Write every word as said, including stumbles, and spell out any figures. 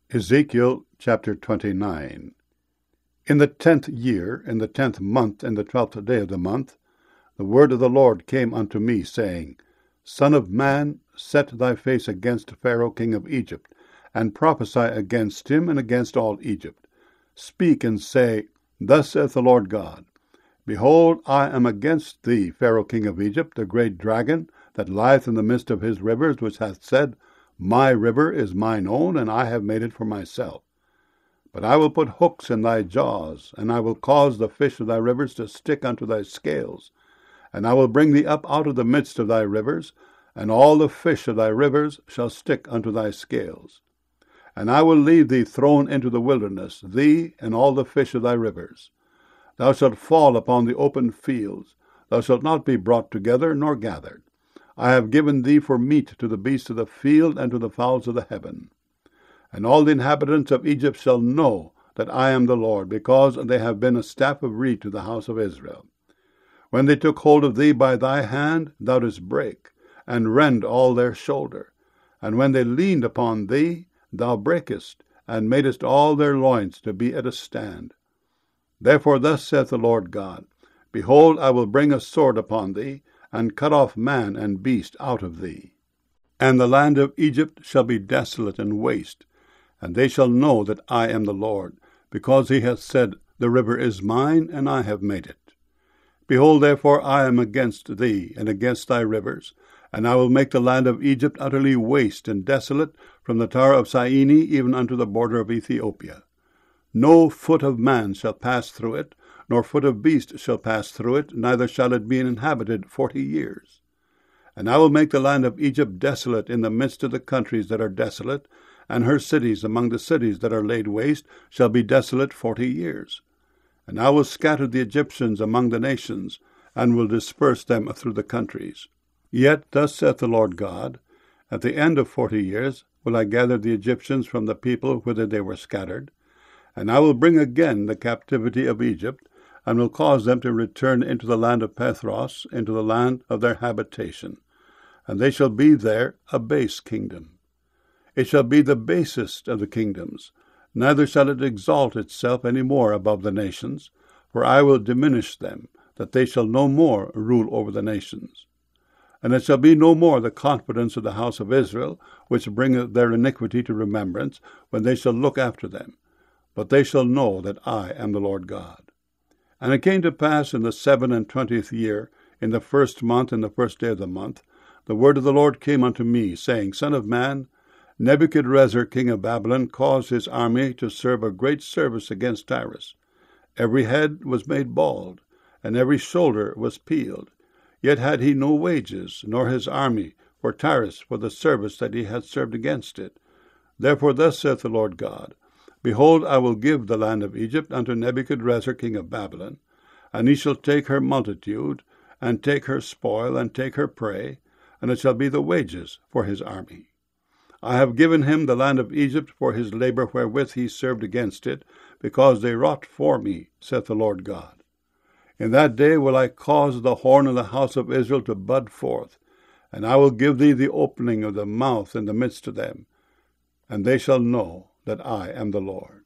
Ezekiel chapter twenty-nine. In the tenth year, in the tenth month, in the twelfth day of the month, the word of the Lord came unto me, saying, Son of man, set thy face against Pharaoh king of Egypt, and prophesy against him and against all Egypt. Speak and say, Thus saith the Lord God, Behold, I am against thee, Pharaoh king of Egypt, the great dragon that lieth in the midst of his rivers, which hath said, My river is mine own, and I have made it for myself. But I will put hooks in thy jaws, and I will cause the fish of thy rivers to stick unto thy scales. And I will bring thee up out of the midst of thy rivers, and all the fish of thy rivers shall stick unto thy scales. And I will leave thee thrown into the wilderness, thee and all the fish of thy rivers. Thou shalt fall upon the open fields. Thou shalt not be brought together, nor gathered. I have given thee for meat to the beasts of the field and to the fowls of the heaven. And all the inhabitants of Egypt shall know that I am the Lord, because they have been a staff of reed to the house of Israel. When they took hold of thee by thy hand, thou didst break, and rend all their shoulder. And when they leaned upon thee, thou breakest, and madest all their loins to be at a stand. Therefore thus saith the Lord God, Behold, I will bring a sword upon thee, and cut off man and beast out of thee. And the land of Egypt shall be desolate and waste, and they shall know that I am the Lord, because he hath said, The river is mine, and I have made it. Behold, therefore, I am against thee, and against thy rivers, and I will make the land of Egypt utterly waste and desolate, from the tower of Syene even unto the border of Ethiopia. No foot of man shall pass through it, nor foot of beast shall pass through it, neither shall it be inhabited forty years. And I will make the land of Egypt desolate in the midst of the countries that are desolate, and her cities among the cities that are laid waste shall be desolate forty years. And I will scatter the Egyptians among the nations, and will disperse them through the countries. Yet thus saith the Lord God, At the end of forty years will I gather the Egyptians from the people whither they were scattered, and I will bring again the captivity of Egypt, and will cause them to return into the land of Pathros, into the land of their habitation. And they shall be there a base kingdom. It shall be the basest of the kingdoms, neither shall it exalt itself any more above the nations, for I will diminish them, that they shall no more rule over the nations. And it shall be no more the confidence of the house of Israel, which bringeth their iniquity to remembrance, when they shall look after them. But they shall know that I am the Lord God. And it came to pass in the seven and twentieth year, in the first month, in the first day of the month, the word of the Lord came unto me, saying, Son of man, Nebuchadrezzar king of Babylon caused his army to serve a great service against Tyrus. Every head was made bald, and every shoulder was peeled. Yet had he no wages, nor his army, for Tyrus, for the service that he had served against it. Therefore thus saith the Lord God, Behold, I will give the land of Egypt unto Nebuchadrezzar king of Babylon, and he shall take her multitude, and take her spoil, and take her prey, and it shall be the wages for his army. I have given him the land of Egypt for his labor wherewith he served against it, because they wrought for me, saith the Lord God. In that day will I cause the horn of the house of Israel to bud forth, and I will give thee the opening of the mouth in the midst of them, and they shall know that I am the Lord.